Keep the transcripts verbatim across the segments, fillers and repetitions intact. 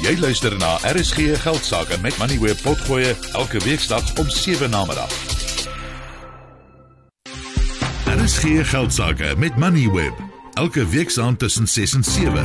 Jy luister na R S G Geldsaake met Moneyweb Potgoe elke weeksdag om sewe namiddag. R S G Geldsaake met Moneyweb elke weeksaand tussen ses en sewe.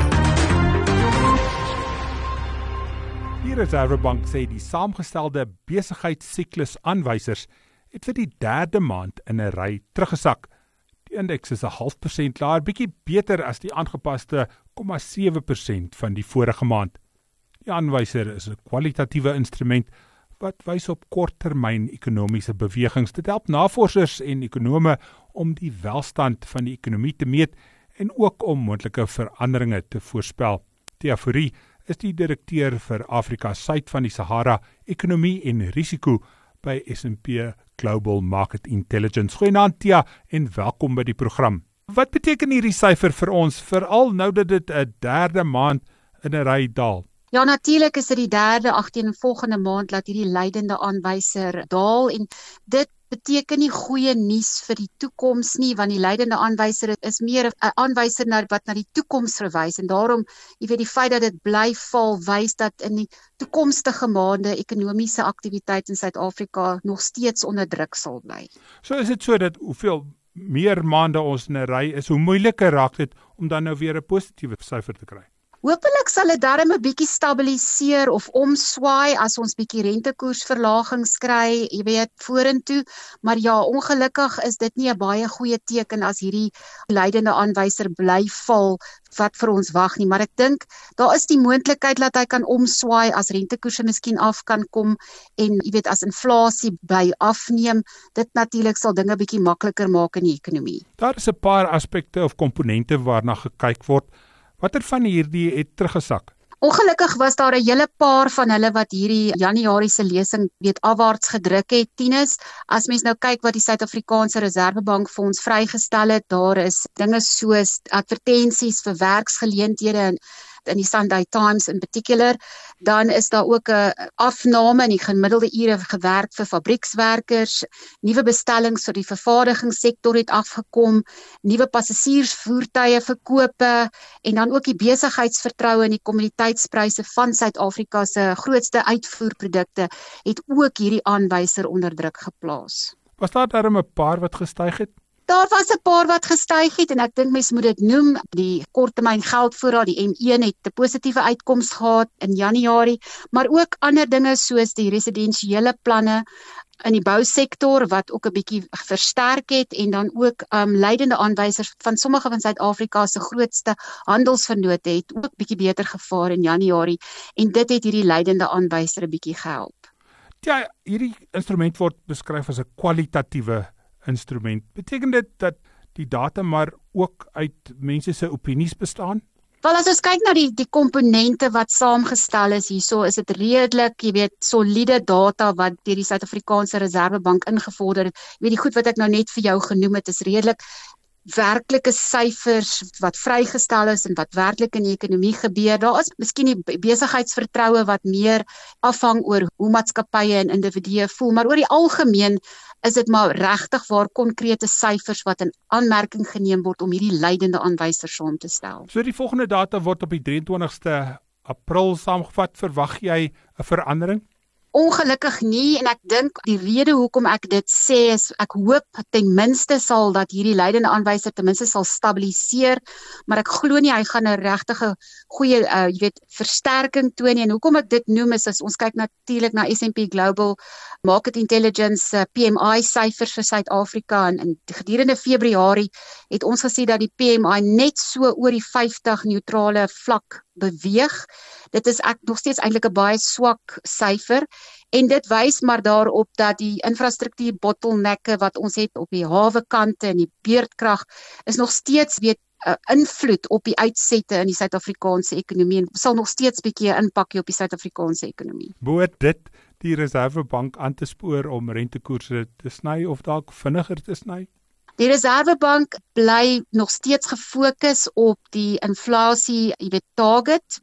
Die Reservebank sê die saamgestelde besigheidssiklus aanwysers het vir die derde maand in 'n ry teruggesak. Die indeks is 'n half persent laer, bietjie beter as die aangepaste nul komma sewe persent van die vorige maand. Die aanwyser is 'n kwalitatiewe instrument wat wys op korttermyn ekonomiese bewegings. Dit help navorsers en ekonome om die welstand van die ekonomie te meet en ook om moontlike veranderinge te voorspel. Thea Fourie is die direkteur vir Afrika suid van die Sahara, ekonomie en risiko by S en P Global Market Intelligence. Goeienaand Thea en welkom by die program. Wat beteken hierdie syfer vir ons, veral nou dat dit 'n derde maand in 'n ry daal? Ja, natuurlik is dit die derde agtereenvolgende maand dat hierdie leidende aanwyser daal en dit beteken nie goeie nuus vir die toekoms nie, want die leidende aanwyser is meer 'n aanwyser na wat na die toekoms verwys en daarom, jy weet, die feit dat dit bly val wys dat in die toekomstige maande ekonomiese aktiwiteit in Suid-Afrika nog steeds onder druk sal bly. So is dit so dat hoeveel meer maande ons in 'n ry is, hoe moeiliker raak dit om dan nou weer 'n positiewe syfer te kry? Hoopelik sal dit darm 'n bietjie stabiliseer of omswaai as ons bietjie rentekoersverlagings kry, jy weet, vorentoe, maar ja, ongelukkig is dit nie 'n baie goeie teken as hierdie leidende aanwyser bly val wat vir ons wag nie, maar ek dink daar is die moontlikheid dat hy kan omswaai as rentekoerse miskien af kan kom en jy weet as inflasie by afneem, dit natuurlik sal dinge bietjie makliker maak in die ekonomie. Daar is 'n paar aspekte of komponente waarna gekyk word. Watter van hierdie het teruggesak? Ongelukkig was daar 'n hele paar van hulle wat hierdie Januarie se lesing weet afwaarts gedruk het. Tinus, as mens nou kyk wat die Suid-Afrikaanse Reservebank vir ons vrygestel het, daar is dinge soos advertensies vir werksgeleenthede en in die Sunday Times in particular, dan is daar ook 'n afname in die gemiddelde ure gewerk vir fabriekswerkers, nuwe bestellings vir die vervaardigingssektor het afgekom, nuwe passasiersvoertuie verkope en dan ook die besigheidsvertroue en die kommoditeitspryse van Suid-Afrika se grootste uitvoerprodukte het ook hierdie aanwyser onder druk geplaas. Was daar darm 'n paar wat gestyg het? Daar was 'n paar wat gestyg het en ek dink mens moet dit noem. Die korttermyn geldvoorraad, die M een het 'n positiewe uitkoms gehad in Januarie, maar ook ander dinge soos die residensiële planne in die bousektor wat ook 'n bietjie versterk het en dan ook um, leidende aanwysers van sommige van Suid-Afrika se grootste handelsvennote het ook bietjie beter gevaar in Januarie en dit het hierdie leidende aanwyser 'n bietjie gehelp. Ja, hierdie instrument word beskryf as 'n kwalitatiewe instrument. Beteken dit dat die data maar ook uit mense se opinies bestaan? Wel, as ons kyk na die die komponente wat saamgestel is hierso, is dit redelik, jy weet, soliede data wat deur die Suid-Afrikaanse Reservebank ingevorder het. Jy weet, die goed wat ek nou net vir jou genoem het, is redelik werklike syfers wat vrygestel is en wat werklik in die ekonomie gebeur. Daar is miskien die besigheidsvertroue wat meer afhang oor hoe maatskappye en individue voel, maar oor die algemeen is dit maar regtig waar konkrete syfers wat in aanmerking geneem word om hierdie leidende aanwysers saam te stel. So die volgende data word op die drie en twintigste April saamgevat. Verwag jy 'n verandering? Ongelukkig nie en ek dink die rede hoekom ek dit sê is ek hoop ten minste sal dat hierdie leidende aanwyser ten minste sal stabiliseer, maar ek glo nie hy gaan 'n regtige goeie uh, jy weet versterking toon nie en hoekom ek dit noem is as ons kyk natuurlik na S en P Global Market Intelligence uh, P M I syfers vir Suid-Afrika en, en gedurende Februarie het ons gesien dat die P M I net so oor die vyftig neutrale vlak beweeg. Dit is ek nog steeds eintlik 'n baie swak syfer en dit wys maar daarop dat die infrastruktuur bottlenecke wat ons het op die hawekante en die beurtkrag is nog steeds weet 'n uh, invloed op die uitsette in die Suid-Afrikaanse ekonomie en sal nog steeds bietjie 'n impak hê op die Suid-Afrikaanse ekonomie. Behoort dit die Reservebank aan te spoor om rentekoerse te sny of dalk vinniger te sny? Die Reservebank bly nog steeds gefokus op die inflasie, jy weet, target wat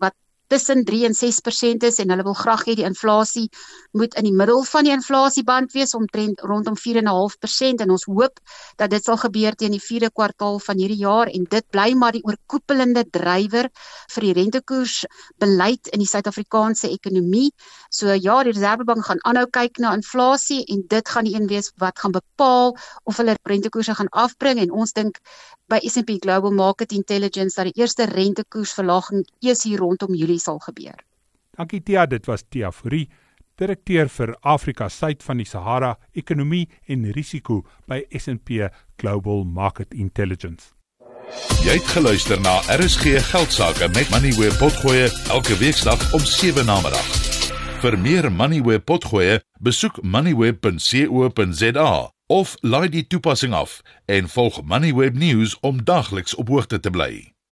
tussen drie en ses persent is en hulle wil graag hê die inflasie moet in die middel van die inflasieband wees omtrent rondom vier komma vyf persent en ons hoop dat dit sal gebeur teen die vierde kwartaal van hierdie jaar en dit bly maar die oorkoepelende drywer vir die rentekoersbeleid in die Suid-Afrikaanse ekonomie. So ja, die Reserwebank gaan aanhou kyk na inflasie en dit gaan die een wees wat gaan bepaal of hulle rentekoerse gaan afbring en ons dink by S and P Global Market Intelligence dat die eerste rentekoersverlaging eers hier rondom Julie sal gebeur. Dankie Tia, dit was Tia Fourie, direkteur vir Afrika Suid van die Sahara, Ekonomie en Risiko by S and P Global Market Intelligence. Jy het geluister na R S G Geldsaake met Moneyweb Potgoe elke weeksdag om sewe namiddag. Vir meer Moneyweb Potgoe, besoek moneyweb punt co punt za of laai die toepassing af en volg Moneyweb News om daagliks op hoogte te bly.